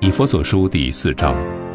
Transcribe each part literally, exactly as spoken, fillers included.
以弗所书第四章。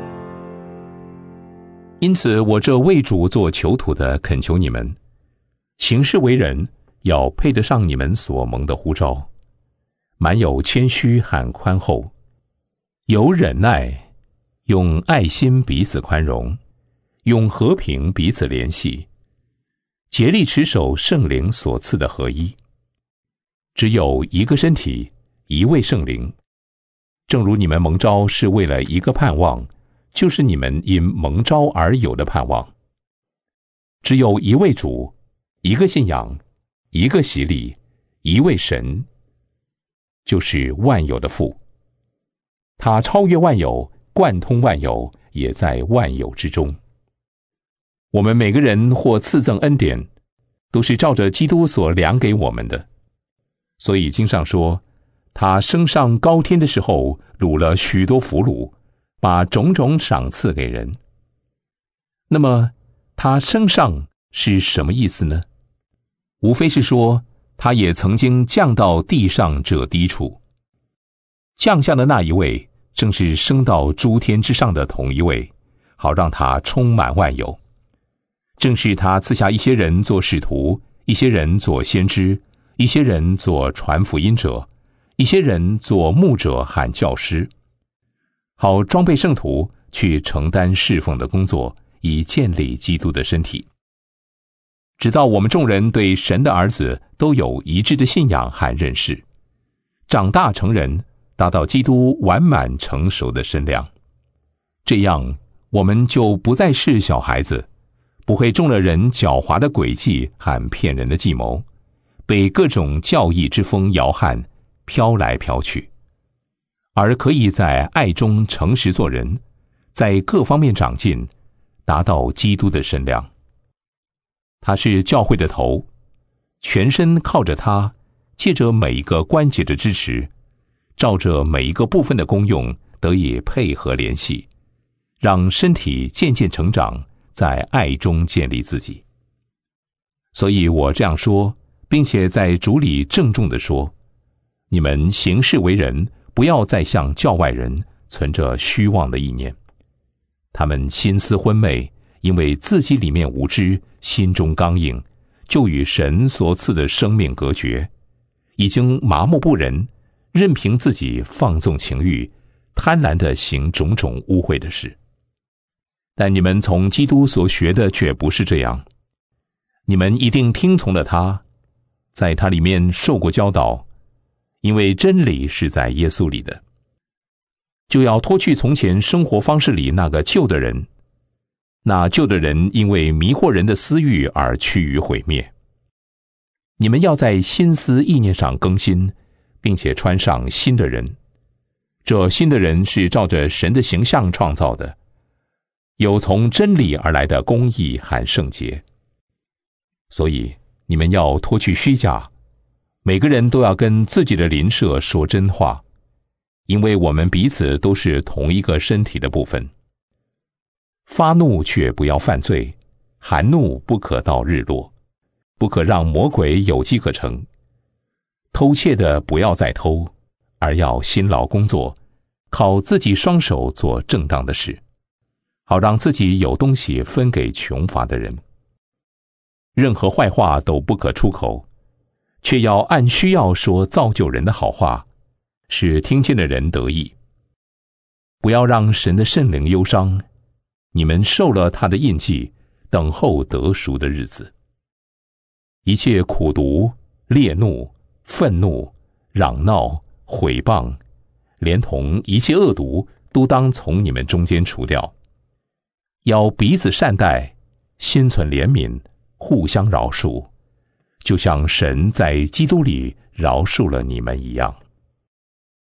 因此我这为主做囚徒的，恳求你们行事为人，要配得上你们所蒙的呼召，满有谦虚和宽厚，有忍耐，用爱心彼此宽容，用和平彼此联系，竭力持守圣灵所赐的合一。只有一个身体，一位圣灵，正如你们蒙召是为了一个盼望，就是你们因蒙召而有的盼望。只有一位主，一个信仰，一个洗礼，一位神，就是万有的父。他超越万有，贯通万有，也在万有之中。我们每个人或赐赠恩典，都是照着基督所量给我们的。所以经上说，他升上高天的时候，掳了许多俘虏，把种种赏赐给人。那么他升上是什么意思呢？无非是说，他也曾经降到地上这低处。降下的那一位，正是升到诸天之上的同一位，好让他充满万有。正是他赐下一些人做使徒，一些人做先知，一些人做传福音者，一些人做牧者和教师，好装备圣徒去承担侍奉的工作，以建立基督的身体，直到我们众人对神的儿子都有一致的信仰和认识，长大成人，达到基督完满成熟的身量。这样我们就不再是小孩子，不会中了人狡猾的诡计和骗人的计谋，被各种教义之风摇撼，飘来飘去，而可以在爱中诚实做人，在各方面长进，达到基督的身量。他是教会的头，全身靠着他，借着每一个关节的支持，照着每一个部分的功用得以配合联系，让身体渐渐成长，在爱中建立自己。所以我这样说，并且在主里郑重地说，你们行事为人，不要再像教外人存着虚妄的意念。他们心思昏昧，因为自己里面无知，心中刚硬，就与神所赐的生命隔绝，已经麻木不仁，任凭自己放纵情欲，贪婪地行种种污秽的事。但你们从基督所学的却不是这样，你们一定听从了他，在他里面受过教导，因为真理是在耶稣里的。就要脱去从前生活方式里那个旧的人，那旧的人因为迷惑人的私欲而趋于毁灭。你们要在心思意念上更新，并且穿上新的人。这新的人是照着神的形象创造的，有从真理而来的公义和圣洁。所以你们要脱去虚假，每个人都要跟自己的邻舍说真话，因为我们彼此都是同一个身体的部分。发怒却不要犯罪，含怒不可到日落，不可让魔鬼有机可乘。偷窃的不要再偷，而要辛劳工作，靠自己双手做正当的事，好让自己有东西分给穷乏的人。任何坏话都不可出口，却要按需要说造就人的好话，使听见的人得益。不要让神的圣灵忧伤，你们受了他的印记，等候得赎的日子。一切苦毒、烈怒、愤怒、嚷闹、毁谤，连同一切恶毒，都当从你们中间除掉。要彼此善待，心存怜悯，互相饶恕，就像神在基督里饶恕了你们一样。